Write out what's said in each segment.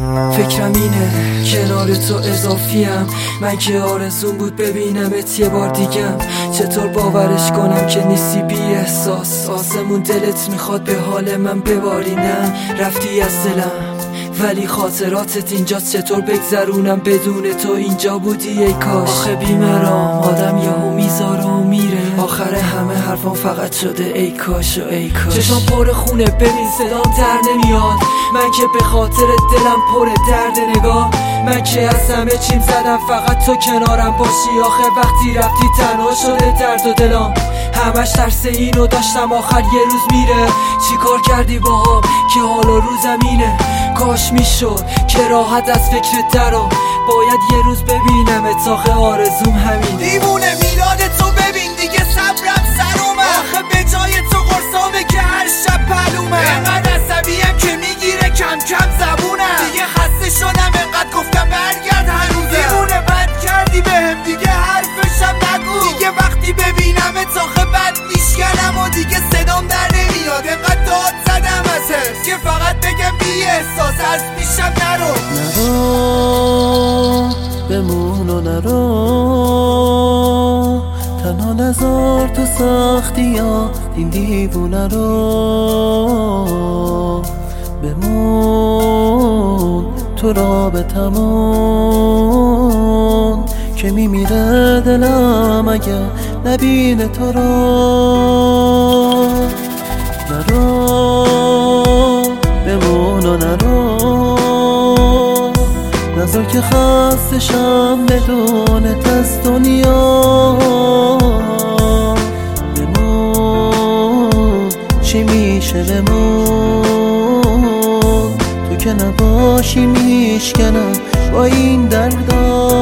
فکرم اینه کنار تو اضافیم، من که آرزون بود ببینمت یه بار دیگم. چطور باورش کنم که نیستی بی احساس، آسمون دلت میخواد به حال من ببارینم. رفتی از دلم ولی خاطراتت اینجاست، چطور بگذرونم بدون تو اینجا بودی ای کاش. آخه بیمرام آدم یهو میذاره و میره، آخر همه حرفان فقط شده ای کاش و ای کاش. چشام پر خونه ببین صدام در نمیاد، من که به خاطر دلم پر درد. نگاه من که از همه چیم زدم فقط تو کنارم باشی. آخه وقتی رفتی تنها شده درد و دلم، همش ترس اینو داشتم آخر یه روز میره. چی کار کردی باهام که حال و روزم اینه؟ کاش میشد که راحت از فکر درام، باید یه روز ببینمت، آخه آرزوم همین. دیوونه میلاد تو ببین دیگه صبرم سر اومد، آخه به جای تو قرصامه که هر شب پلومه. انقدر عصبیم که میگیره کم کم زبونم، دیگه خسته شدم انقدر گفتم برگرد هنوزم. دیوونه بد کردی بهم دیگه حرفشم نگو، دیگه وقتی ببینمت آخه بد میشکنم و دیگه صدام در نمیاد. انقدر داد زدم از حس که فقط بگم بی احساس از پیشم نرو. بمون و نرو، تنها نذار تو سختی ها این دیوونه رو. بمون تو رابطمون که میمیره دلم اگه نبینه تو رو. نرو بمون و نرو، نذار که خسته شم بدونت از دنیا. بمون چی میشه بمون، تو که نباشی میشکنم با این دردا.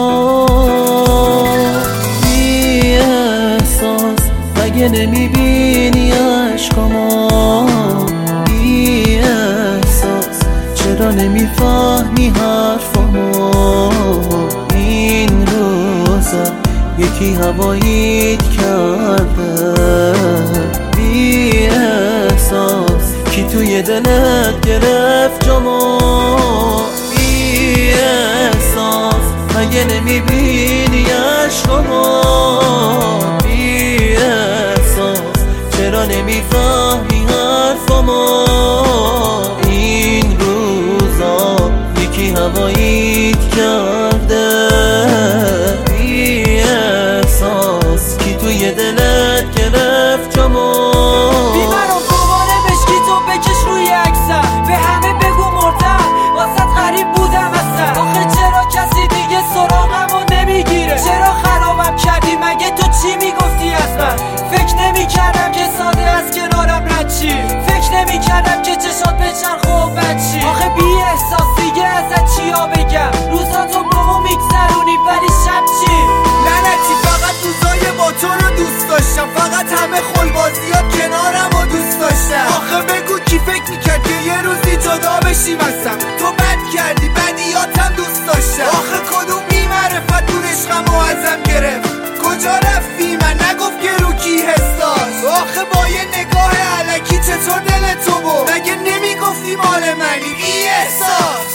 بی احساس مگه نمیبینی عشقامو؟ بی احساس چرا نمیفهمی حرفامو؟ این روزا یکی هواییت کرده. بی احساس کی توی دلت گرفت جامو؟ بی احساس مگه نمیبینی عشقامو؟ بی احساس چرا نمیفهمی حرفامو؟ این روزا یکی هواییت کرده. بی احساس کی توی دلت گرفت جامو؟ بیمرام دوباره مشکی تو بکش روی عکسم، به همه بگو مردم واسط غریب بودم اصلا. آخه چرا کسی دیگه سراغمو نمیگیره؟ چرا خرابم کردی؟ مگه تو چی میگفتی از من؟ فکر نمیکردم که ساده از کنارم رد چی، فکر نمیکردم که چشات بچرخ و بد چی. آخه بی احساس دیگه ازت چیا بگم؟ روزاتو با هم میگذرونی ولی شب چی؟ لعنتی فقط روزای با تو رو دوست داشتم، فقط همه خلبازیات کنارم رو دوست داشتم. آخه بگو کی فکر میکرد که یه روزی جدا بشیم ازم؟ تو بد کردی بدیاتم دوست داشتم. آخه کدوم بی‌معرفت دور عشقمو ازم گرفت؟ کجا رفتی؟ من نگفت که رو کی حس داشت؟ آخه با یه نگاه الکی چطور دل تو بود؟ مگه نمیگفتی مال منی بی احساس؟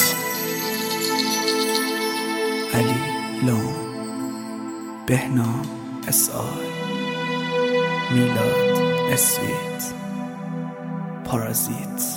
علی لون، بهنام SI، میلاد اسویت، پارازیت.